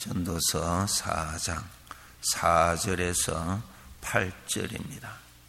전도서 4장 4절에서 8절입니다.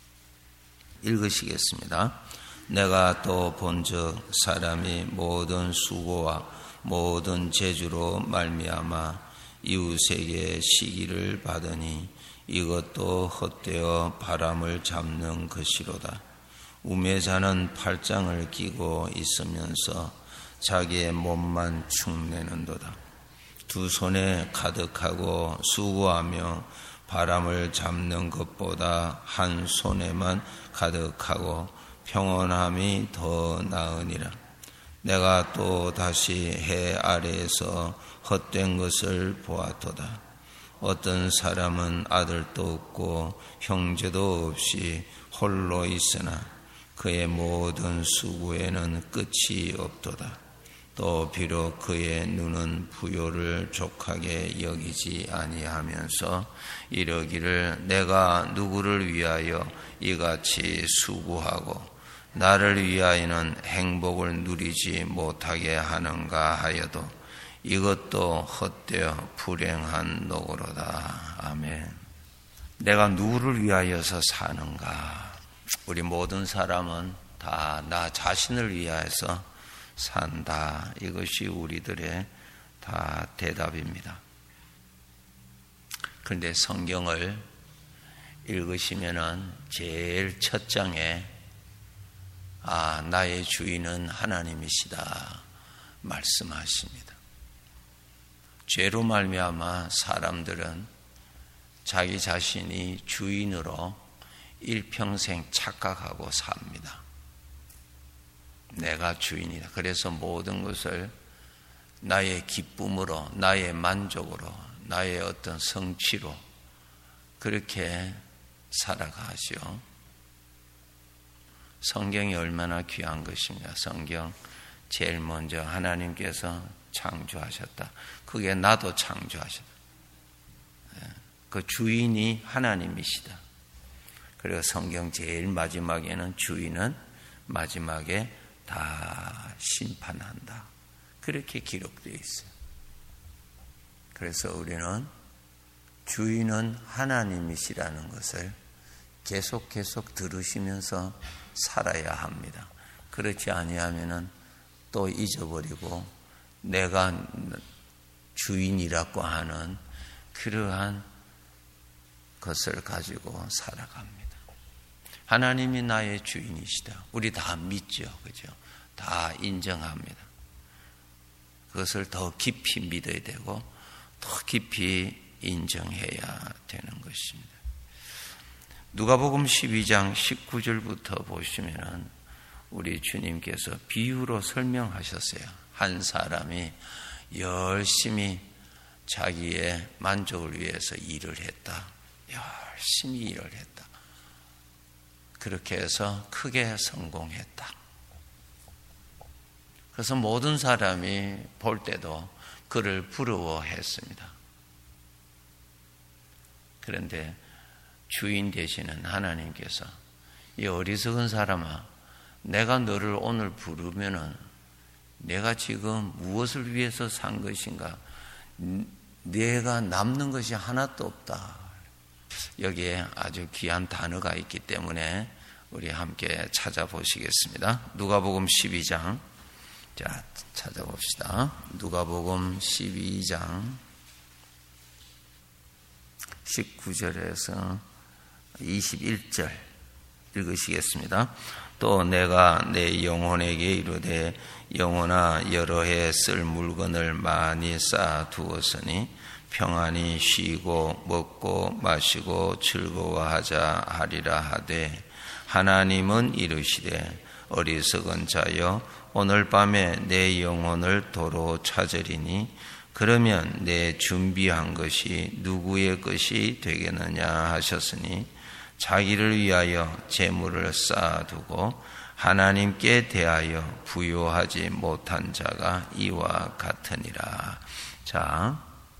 읽으시겠습니다. 내가 또 본즉 사람이 모든 수고와 모든 재주로 말미암아 이웃에게 시기를 받으니 이것도 헛되어 바람을 잡는 것이로다. 우매자는 팔짱을 끼고 있으면서 자기의 몸만 축내는도다. 두 손에 가득하고 수고하며 바람을 잡는 것보다 한 손에만 가득하고 평온함이 더 나으니라. 내가 또 다시 해 아래에서 헛된 것을 보았도다. 어떤 사람은 아들도 없고 형제도 없이 홀로 있으나 그의 모든 수고에는 끝이 없도다. 또 비록 그의 눈은 부요를 족하게 여기지 아니하면서 이러기를 내가 누구를 위하여 이같이 수고하고 나를 위하여는 행복을 누리지 못하게 하는가 하여도 이것도 헛되어 불행한 노고로다. 아멘. 내가 누구를 위하여서 사는가? 우리 모든 사람은 다 나 자신을 위하여서 산다. 이것이 우리들의 다 대답입니다. 그런데 성경을 읽으시면은 제일 첫 장에 나의 주인은 하나님이시다 말씀하십니다. 죄로 말미암아 사람들은 자기 자신이 주인으로 일평생 착각하고 삽니다. 내가 주인이다. 그래서 모든 것을 나의 기쁨으로, 나의 만족으로, 나의 어떤 성취로 그렇게 살아가죠. 성경이 얼마나 귀한 것입니다. 성경 제일 먼저 하나님께서 창조하셨다. 그게 나도 창조하셨다. 그 주인이 하나님이시다. 그리고 성경 제일 마지막에는 주인은 마지막에 다 심판한다. 그렇게 기록되어 있어요. 그래서 우리는 주인은 하나님이시라는 것을 계속 들으시면서 살아야 합니다. 그렇지 아니하면은 또 잊어버리고 내가 주인이라고 하는 그러한 것을 가지고 살아갑니다. 하나님이 나의 주인이시다. 우리 다 믿죠. 그죠? 다 인정합니다. 그것을 더 깊이 믿어야 되고 더 깊이 인정해야 되는 것입니다. 누가복음 12장 19절부터 보시면은 우리 주님께서 비유로 설명하셨어요. 한 사람이 열심히 자기의 만족을 위해서 일을 했다. 열심히 일을 했다. 그렇게 해서 크게 성공했다. 그래서 모든 사람이 볼 때도 그를 부러워했습니다. 그런데 주인 되시는 하나님께서 이 어리석은 사람아, 내가 너를 오늘 부르면은 내가 지금 무엇을 위해서 산 것인가? 내가 남는 것이 하나도 없다. 여기에 아주 귀한 단어가 있기 때문에 우리 함께 찾아보시겠습니다. 누가복음 12장. 자, 찾아봅시다. 누가복음 12장 19절에서 21절 읽으시겠습니다. 또 내가 내 영혼에게 이르되 영혼아 여러 해 쓸 물건을 많이 쌓아두었으니 평안히 쉬고 먹고 마시고 즐거워하자 하리라 하되 하나님은 이르시되 어리석은 자여 오늘 밤에 내 영혼을 도로 찾으리니 그러면 내 준비한 것이 누구의 것이 되겠느냐 하셨으니 자기를 위하여 재물을 쌓아두고 하나님께 대하여 부요하지 못한 자가 이와 같으니라. 자,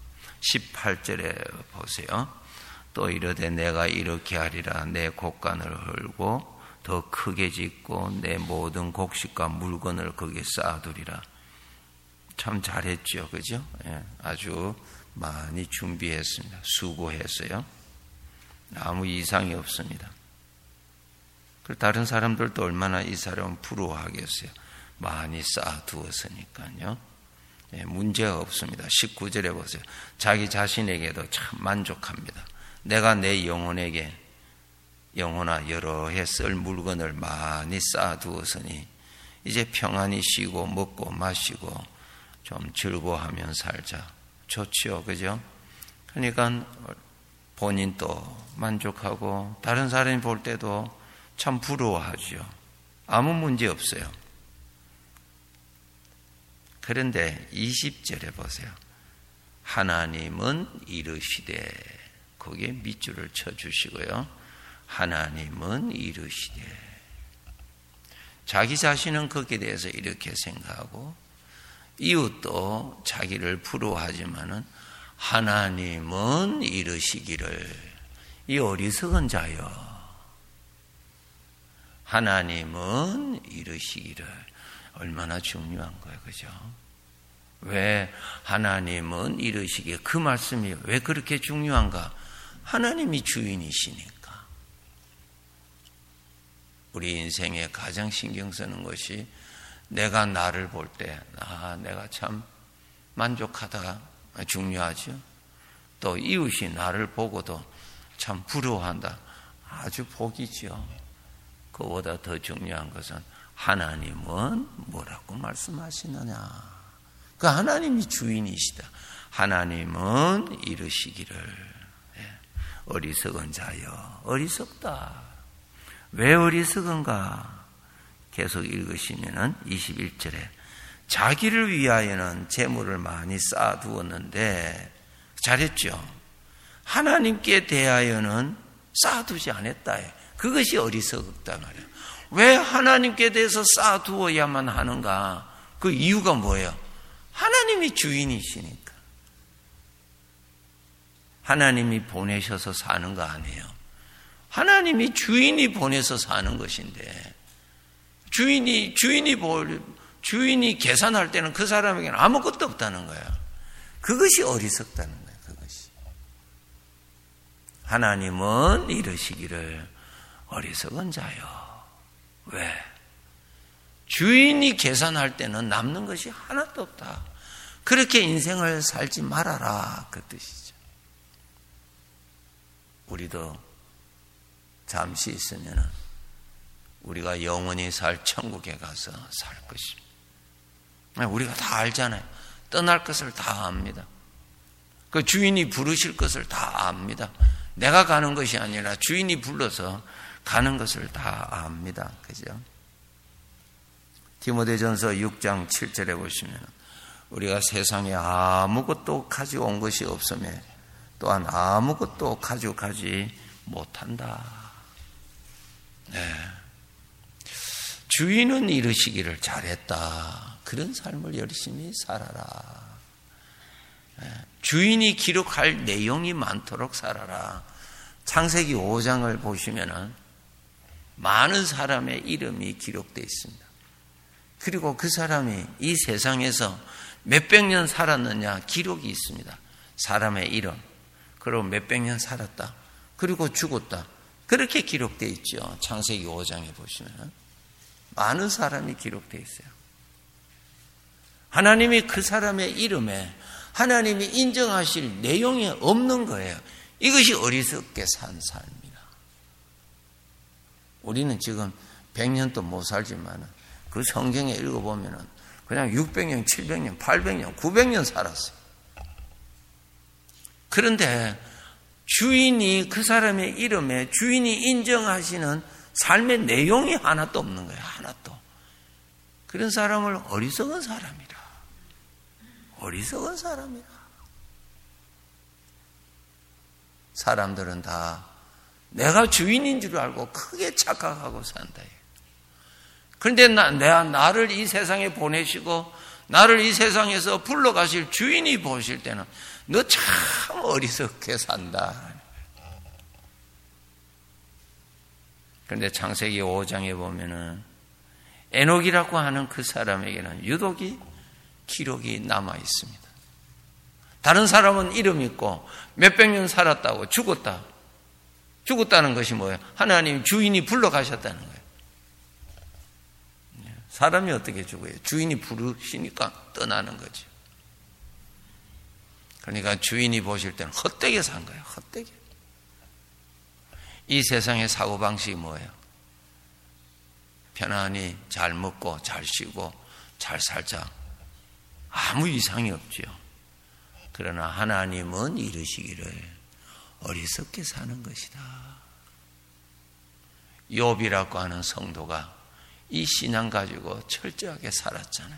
18절에 보세요. 또 이르되 내가 이렇게 하리라. 내 곡간을 헐고 더 크게 짓고 내 모든 곡식과 물건을 거기에 쌓아두리라. 참 잘했죠. 그죠? 예, 아주 많이 준비했습니다. 수고했어요. 아무 이상이 없습니다. 다른 사람들도 얼마나 이 사람은 부러워하겠어요. 많이 쌓아두었으니까요. 문제가 없습니다. 19절에 보세요. 자기 자신에게도 참 만족합니다. 내가 내 영혼아 여러 해 쓸 물건을 많이 쌓아두었으니 이제 평안히 쉬고 먹고 마시고 좀 즐거워하며 살자. 좋지요, 그죠? 그러니까 본인도 만족하고 다른 사람이 볼 때도 참 부러워하죠. 아무 문제 없어요. 그런데 20절에 보세요. 하나님은 이르시되, 거기에 밑줄을 쳐주시고요. 하나님은 이르시되, 자기 자신은 거기에 대해서 이렇게 생각하고 이웃도 자기를 부러워하지만은 하나님은 이르시기를, 이 어리석은 자여, 하나님은 이르시기를. 얼마나 중요한 거예요, 그죠? 왜 하나님은 이르시기에, 그 말씀이 왜 그렇게 중요한가? 하나님이 주인이시니까. 우리 인생에 가장 신경 쓰는 것이 내가 나를 볼 때, 내가 참 만족하다, 중요하죠. 또 이웃이 나를 보고도 참 부러워한다, 아주 복이죠. 그보다 더 중요한 것은 하나님은 뭐라고 말씀하시느냐. 그 하나님이 주인이시다. 하나님은 이르시기를, 어리석은 자여, 어리석다. 왜 어리석은가? 계속 읽으시면은 21절에 자기를 위하여는 재물을 많이 쌓아두었는데, 잘했죠. 하나님께 대하여는 쌓아두지 않았다. 그것이 어리석다 말이에요. 왜 하나님께 대해서 쌓아두어야만 하는가? 그 이유가 뭐예요? 하나님이 주인이시니까. 하나님이 보내셔서 사는 거 아니에요. 하나님이 주인이 보내서 사는 것인데, 주인이 계산할 때는 그 사람에게는 아무것도 없다는 거예요. 그것이 어리석다는 거예요. 그것이. 하나님은 이르시기를 어리석은 자요. 왜? 주인이 계산할 때는 남는 것이 하나도 없다. 그렇게 인생을 살지 말아라, 그 뜻이죠. 우리도 잠시 있으면 우리가 영원히 살 천국에 가서 살 것입니다. 우리가 다 알잖아요. 떠날 것을 다 압니다. 그 주인이 부르실 것을 다 압니다. 내가 가는 것이 아니라 주인이 불러서 가는 것을 다 압니다. 그죠? 디모데전서 6장 7절에 보시면 우리가 세상에 아무것도 가지고 온 것이 없음에 또한 아무것도 가지고 가지 못한다. 네. 주인은 이르시기를 잘했다. 그런 삶을 열심히 살아라. 네. 주인이 기록할 내용이 많도록 살아라. 창세기 5장을 보시면은 많은 사람의 이름이 기록되어 있습니다. 그리고 그 사람이 이 세상에서 몇백 년 살았느냐 기록이 있습니다. 사람의 이름, 그리고 몇백 년 살았다, 그리고 죽었다, 그렇게 기록되어 있죠. 창세기 5장에 보시면 많은 사람이 기록되어 있어요. 하나님이 그 사람의 이름에 하나님이 인정하실 내용이 없는 거예요. 이것이 어리석게 산 삶이다. 우리는 지금 100년도 못 살지만 그 성경에 읽어보면 그냥 600년, 700년, 800년, 900년 살았어요. 그런데 주인이 그 사람의 이름에 주인이 인정하시는 삶의 내용이 하나도 없는 거예요. 하나도. 그런 사람을 어리석은 사람이라. 어리석은 사람이라. 사람들은 다 내가 주인인 줄 알고 크게 착각하고 산다. 그런데 나를 이 세상에 보내시고 나를 이 세상에서 불러가실 주인이 보실 때는 너 참 어리석게 산다. 그런데 창세기 5장에 보면은 에녹이라고 하는 그 사람에게는 유독이 기록이 남아 있습니다. 다른 사람은 이름 있고 몇백 년 살았다고 죽었다. 죽었다는 것이 뭐예요? 하나님 주인이 불러가셨다는 거예요. 사람이 어떻게 죽어요? 주인이 부르시니까 떠나는 거죠. 그러니까 주인이 보실 때는 헛되게 산 거예요. 헛되게. 이 세상의 사고방식이 뭐예요? 편안히 잘 먹고 잘 쉬고 잘 살자. 아무 이상이 없죠. 그러나 하나님은 이르시기를 어리석게 사는 것이다. 욥이라고 하는 성도가 이 신앙 가지고 철저하게 살았잖아요.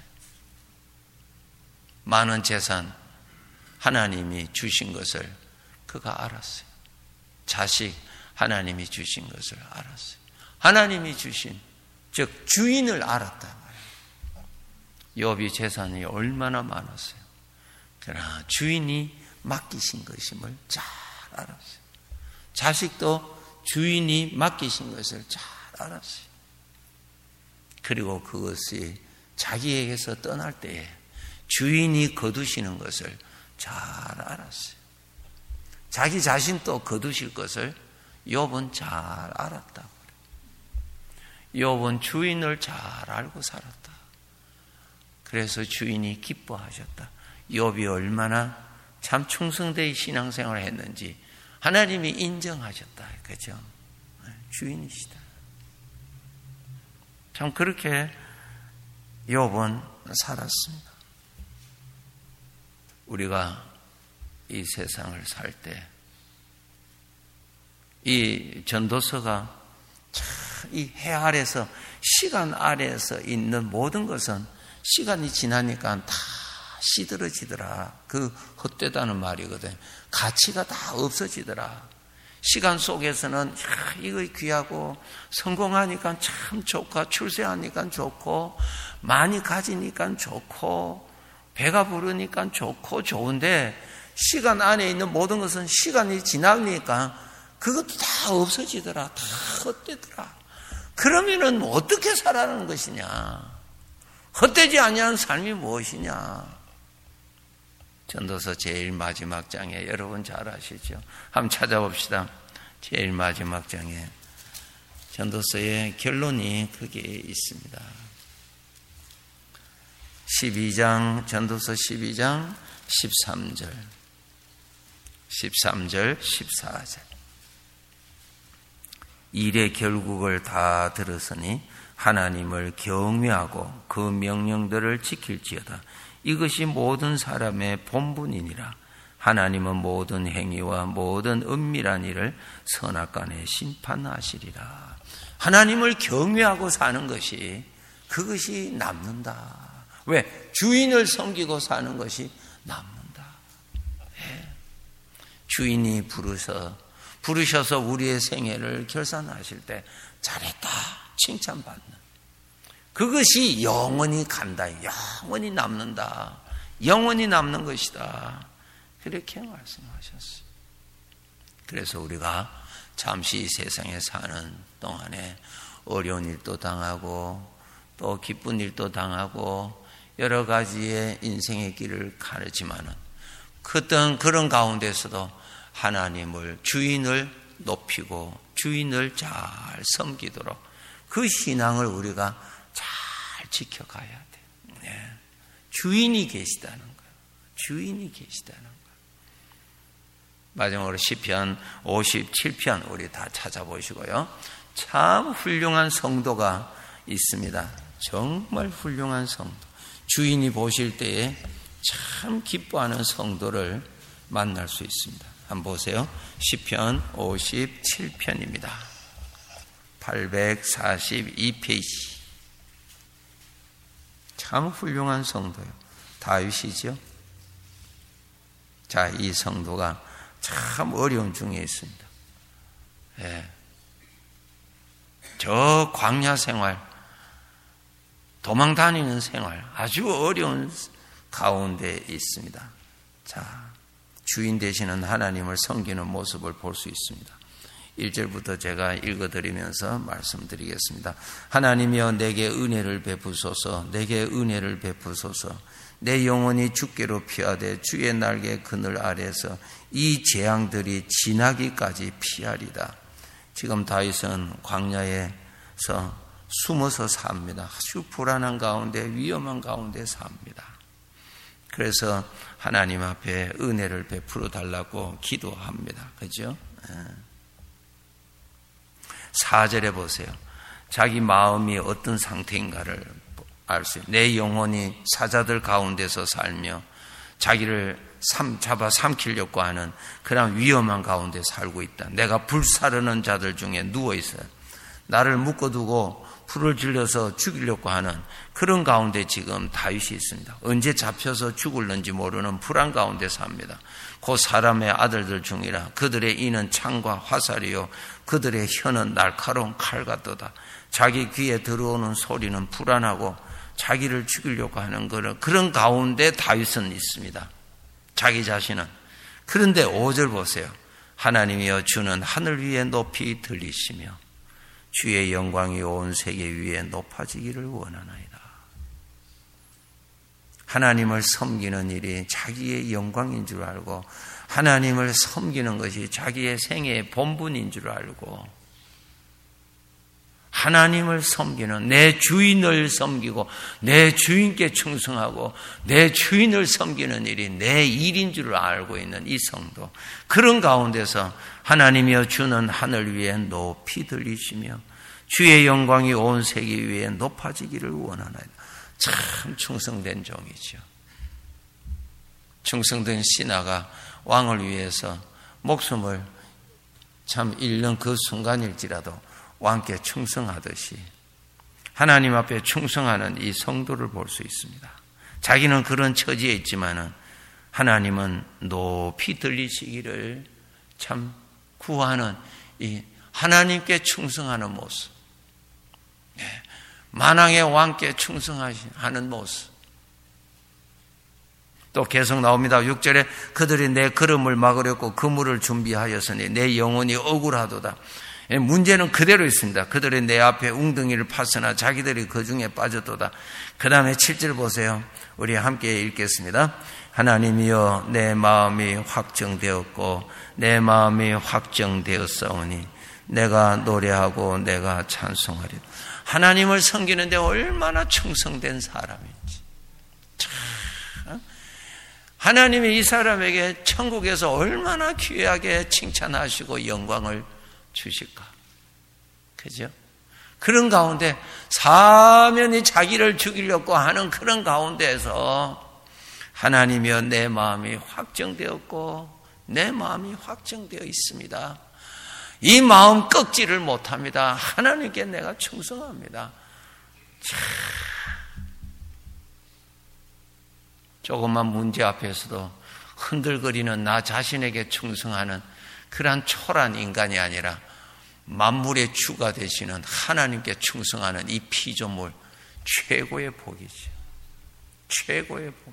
많은 재산 하나님이 주신 것을 그가 알았어요. 자식 하나님이 주신 것을 알았어요. 하나님이 주신, 즉 주인을 알았다. 욥이 재산이 얼마나 많았어요. 그러나 주인이 맡기신 것임을 잘 알았어요. 자식도 주인이 맡기신 것을 잘 알았어요. 그리고 그것이 자기에게서 떠날 때에 주인이 거두시는 것을 잘 알았어요. 자기 자신도 거두실 것을 욥은 잘 알았다고 그래요. 욥은 주인을 잘 알고 살았다. 그래서 주인이 기뻐하셨다. 욥이 얼마나 참 충성되이 신앙생활을 했는지 하나님이 인정하셨다. 그죠? 주인이시다. 참 그렇게 욥은 살았습니다. 우리가 이 세상을 살 때 이 전도서가 참 이 해 아래서 시간 아래에서 있는 모든 것은 시간이 지나니까 다 시들어지더라. 그 헛되다는 말이거든. 가치가 다 없어지더라. 시간 속에서는 이거 귀하고 성공하니까 참 좋고 출세하니까 좋고 많이 가지니까 좋고 배가 부르니까 좋고 좋은데 시간 안에 있는 모든 것은 시간이 지나니까 그것도 다 없어지더라. 다 헛되더라. 그러면은 어떻게 살아가는 것이냐? 헛되지 아니하는 삶이 무엇이냐? 전도서 제일 마지막 장에 여러분 잘 아시죠? 한번 찾아봅시다. 제일 마지막 장에 전도서의 결론이 거기에 있습니다. 12장, 전도서 12장 13절, 14절. 일의 결국을 다 들었으니 하나님을 경외하고 그 명령들을 지킬지어다. 이것이 모든 사람의 본분이니라. 하나님은 모든 행위와 모든 은밀한 일을 선악간에 심판하시리라. 하나님을 경외하고 사는 것이 그것이 남는다. 왜? 주인을 섬기고 사는 것이 남는다. 네. 주인이 부르셔서 우리의 생애를 결산하실 때 잘했다 칭찬받는 그것이 영원히 간다. 영원히 남는다. 영원히 남는 것이다. 그렇게 말씀하셨어요. 그래서 우리가 잠시 세상에 사는 동안에 어려운 일도 당하고 또 기쁜 일도 당하고 여러 가지의 인생의 길을 가르지만은 어떤 그런 가운데서도 하나님을 주인을 높이고 주인을 잘 섬기도록 그 신앙을 우리가 잘 지켜가야 돼. 네. 주인이 계시다는 거예요. 주인이 계시다는 거예요. 마지막으로 시편 57편 우리 다 찾아보시고요. 참 훌륭한 성도가 있습니다. 정말 훌륭한 성도. 주인이 보실 때에 참 기뻐하는 성도를 만날 수 있습니다. 한번 보세요. 시편 57편입니다. 842페이지. 참 훌륭한 성도예요. 다윗이죠. 자, 이 성도가 참 어려운 중에 있습니다. 예. 저 광야 생활, 도망 다니는 생활, 아주 어려운 가운데 있습니다. 자, 주인 되시는 하나님을 섬기는 모습을 볼 수 있습니다. 1절부터 제가 읽어드리면서 말씀드리겠습니다. 하나님이여 내게 은혜를 베푸소서, 내게 은혜를 베푸소서. 내 영혼이 주께로 피하되 주의 날개 그늘 아래서 이 재앙들이 지나기까지 피하리다. 지금 다윗은 광야에서 숨어서 삽니다. 아주 불안한 가운데, 위험한 가운데 삽니다. 그래서 하나님 앞에 은혜를 베풀어 달라고 기도합니다. 그죠? 4절에 보세요. 자기 마음이 어떤 상태인가를 알 수 있어요. 내 영혼이 사자들 가운데서 살며 자기를 잡아 삼키려고 하는 그런 위험한 가운데 살고 있다. 내가 불사르는 자들 중에 누워 있어요. 나를 묶어두고 불을 질러서 죽이려고 하는 그런 가운데 지금 다윗이 있습니다. 언제 잡혀서 죽을는지 모르는 불안 가운데 삽니다. 곧 사람의 아들들 중이라. 그들의 이는 창과 화살이요 그들의 혀는 날카로운 칼 같도다. 자기 귀에 들어오는 소리는 불안하고 자기를 죽이려고 하는 그런 가운데 다윗은 있습니다. 자기 자신은. 그런데 5절 보세요. 하나님이여 주는 하늘 위에 높이 들리시며 주의 영광이 온 세계 위에 높아지기를 원하나이다. 하나님을 섬기는 일이 자기의 영광인 줄 알고 하나님을 섬기는 것이 자기의 생애의 본분인 줄 알고 하나님을 섬기는 내 주인을 섬기고 내 주인께 충성하고 내 주인을 섬기는 일이 내 일인 줄 알고 있는 이 성도, 그런 가운데서 하나님이여 주는 하늘 위에 높이 들리시며 주의 영광이 온 세계 위에 높아지기를 원하나이다. 참 충성된 종이죠. 충성된 신하가 왕을 위해서 목숨을 참 잃는 그 순간일지라도 왕께 충성하듯이 하나님 앞에 충성하는 이 성도를 볼 수 있습니다. 자기는 그런 처지에 있지만은 하나님은 높이 들리시기를 참 구하는 이 하나님께 충성하는 모습, 만왕의 왕께 충성하는 모습. 또 계속 나옵니다. 6절에 그들이 내 걸음을 막으려고 그물을 준비하였으니 내 영혼이 억울하도다. 문제는 그대로 있습니다. 그들이 내 앞에 웅덩이를 팠으나 자기들이 그 중에 빠졌도다. 그 다음에 7절 보세요. 우리 함께 읽겠습니다. 하나님이여 내 마음이 확정되었고 내 마음이 확정되었사오니 내가 노래하고 내가 찬송하리라. 하나님을 섬기는데 얼마나 충성된 사람인지. 참, 하나님이 이 사람에게 천국에서 얼마나 귀하게 칭찬하시고 영광을 주실까? 그죠? 그런 가운데 사면이 자기를 죽이려고 하는 그런 가운데에서 하나님이여 내 마음이 확정되었고 내 마음이 확정되어 있습니다. 이 마음 꺾지를 못합니다. 하나님께 내가 충성합니다. 조그만 문제 앞에서도 흔들거리는 나 자신에게 충성하는 그러한 초라한 인간이 아니라 만물의 주가 되시는 하나님께 충성하는 이 피조물, 최고의 복이죠. 최고의 복.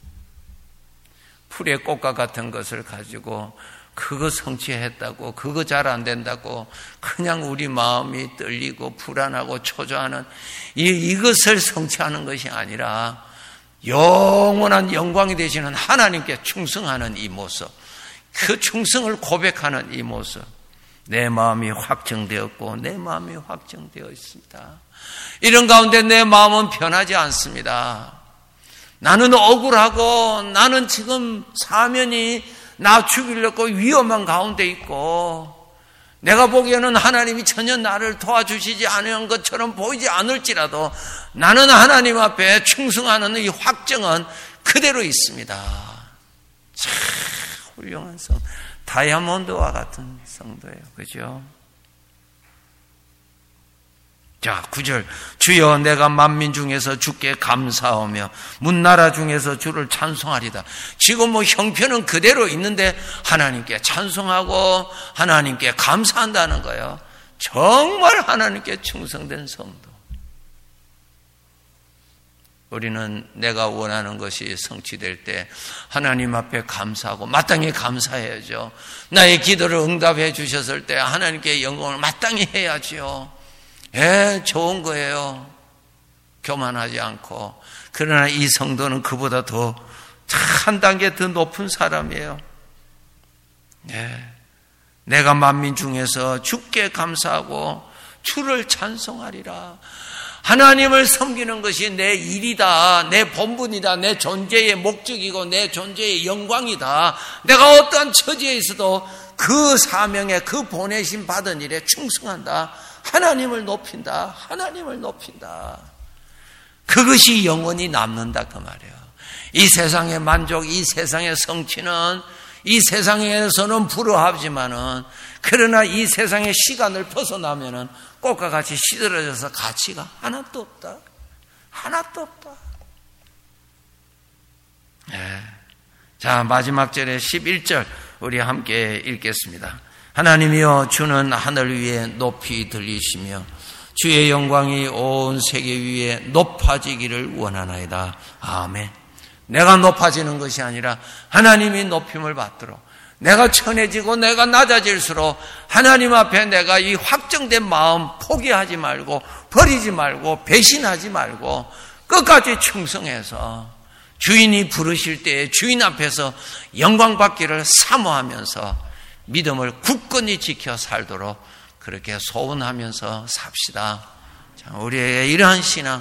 풀의 꽃과 같은 것을 가지고 그거 성취했다고, 그거 잘 안 된다고 그냥 우리 마음이 떨리고 불안하고 초조하는 이것을 성취하는 것이 아니라 영원한 영광이 되시는 하나님께 충성하는 이 모습, 그 충성을 고백하는 이 모습. 내 마음이 확정되었고 내 마음이 확정되어 있습니다. 이런 가운데 내 마음은 변하지 않습니다. 나는 억울하고 나는 지금 사면이 나 죽이려고 위험한 가운데 있고 내가 보기에는 하나님이 전혀 나를 도와주시지 않은 것처럼 보이지 않을지라도 나는 하나님 앞에 충성하는 이 확정은 그대로 있습니다. 참 훌륭한 성, 다이아몬드와 같은 성도예요. 그죠? 자, 9절. 주여 내가 만민 중에서 주께 감사하며 문나라 중에서 주를 찬송하리다. 지금 형편은 그대로 있는데 하나님께 찬송하고 하나님께 감사한다는 거예요. 정말 하나님께 충성된 성도. 우리는 내가 원하는 것이 성취될 때 하나님 앞에 감사하고 마땅히 감사해야죠. 나의 기도를 응답해 주셨을 때 하나님께 영광을 마땅히 해야죠. 좋은 거예요. 교만하지 않고. 그러나 이 성도는 그보다 한 단계 더 높은 사람이에요. 네. 내가 만민 중에서 주께 감사하고 주를 찬송하리라. 하나님을 섬기는 것이 내 일이다, 내 본분이다, 내 존재의 목적이고 내 존재의 영광이다. 내가 어떠한 처지에 있어도 그 사명에, 그 보내심 받은 일에 충성한다. 하나님을 높인다. 하나님을 높인다. 그것이 영원히 남는다 그 말이에요. 이 세상의 만족, 이 세상의 성취는 이 세상에서는 불허하지만은, 그러나 이 세상의 시간을 벗어나면은 꽃과 같이 시들어져서 가치가 하나도 없다. 하나도 없다. 네. 자, 마지막 절에 11절 우리 함께 읽겠습니다. 하나님이여, 주는 하늘 위에 높이 들리시며 주의 영광이 온 세계 위에 높아지기를 원하나이다. 아멘. 내가 높아지는 것이 아니라 하나님이 높임을 받도록, 내가 천해지고 내가 낮아질수록 하나님 앞에 내가 이 확정된 마음 포기하지 말고, 버리지 말고, 배신하지 말고 끝까지 충성해서 주인이 부르실 때에 주인 앞에서 영광 받기를 사모하면서 믿음을 굳건히 지켜 살도록 그렇게 소원하면서 삽시다. 자, 우리에게 이러한 신앙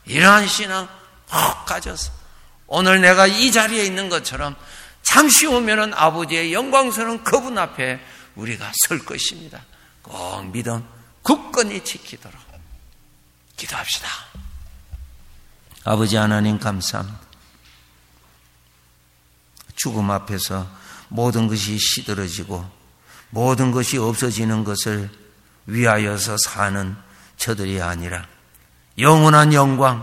꼭 가져서 오늘 내가 이 자리에 있는 것처럼 잠시 후면은 아버지의 영광스러운 그분 앞에 우리가 설 것입니다. 꼭 믿음 굳건히 지키도록 기도합시다. 아버지 하나님 감사합니다. 죽음 앞에서 모든 것이 시들어지고 모든 것이 없어지는 것을 위하여서 사는 저들이 아니라 영원한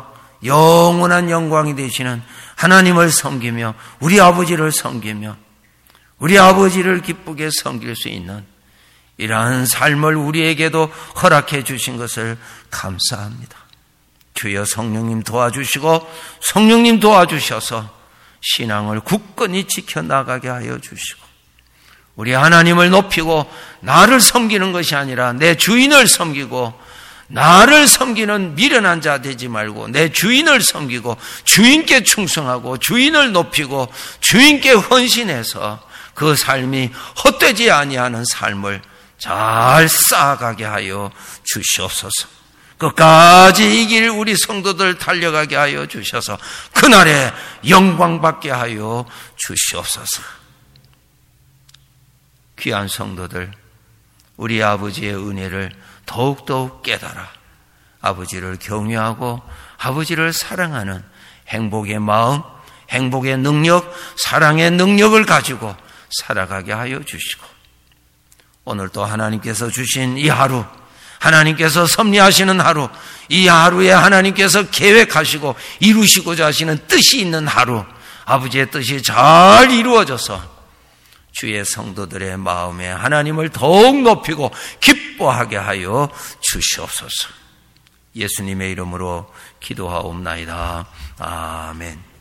영광이 되시는 하나님을 섬기며 우리 아버지를 섬기며 우리 아버지를 기쁘게 섬길 수 있는 이러한 삶을 우리에게도 허락해 주신 것을 감사합니다. 주여, 성령님 도와주시고 성령님 도와주셔서 신앙을 굳건히 지켜나가게 하여 주시고 우리 하나님을 높이고 나를 섬기는 것이 아니라 내 주인을 섬기고, 나를 섬기는 미련한 자 되지 말고 내 주인을 섬기고 주인께 충성하고 주인을 높이고 주인께 헌신해서 그 삶이 헛되지 아니하는 삶을 잘 쌓아가게 하여 주시옵소서. 끝까지 이 길 우리 성도들 달려가게 하여 주셔서 그날에 영광받게 하여 주시옵소서. 귀한 성도들, 우리 아버지의 은혜를 더욱더욱 깨달아 아버지를 경외하고 아버지를 사랑하는 행복의 마음, 행복의 능력, 사랑의 능력을 가지고 살아가게 하여 주시고, 오늘 또 하나님께서 주신 이 하루, 하나님께서 섭리하시는 하루, 이 하루에 하나님께서 계획하시고 이루시고자 하시는 뜻이 있는 하루, 아버지의 뜻이 잘 이루어져서 주의 성도들의 마음에 하나님을 더욱 높이고 기뻐하게 하여 주시옵소서. 예수님의 이름으로 기도하옵나이다. 아멘.